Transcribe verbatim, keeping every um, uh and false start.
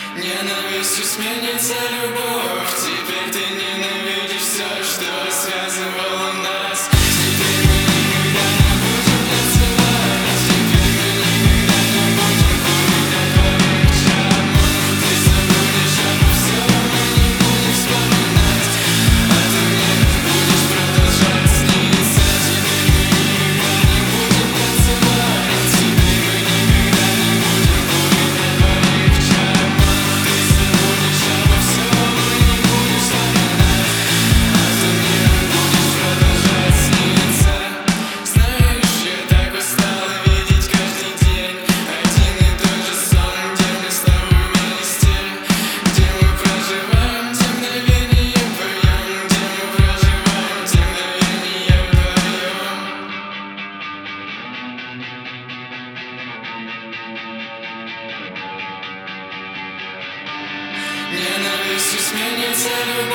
Ненавистью сменится любовь. Теперь ты ненавидишь все, что связывало нас. Теперь мы никогда не будем танцевать. Теперь мы никогда не будем курить до вечера. Может, ты забудешь обо всем и не будешь вспоминать. А ты мне будешь продолжать сниться. Теперь мы никогда не будем танцевать. Теперь мы никогда не будем курить до вечера. Может, ты забудешь обо всем и не будешь вспоминать. А ты мне будешь продолжать сниться. Знаешь, я так устала видеть каждый день один и тот же сон, где мы с тобой вместе, где мы проживаем те мгновения вдвоем, где мы проживаем те мгновения вдвоем. Ненавистью сменится любовь.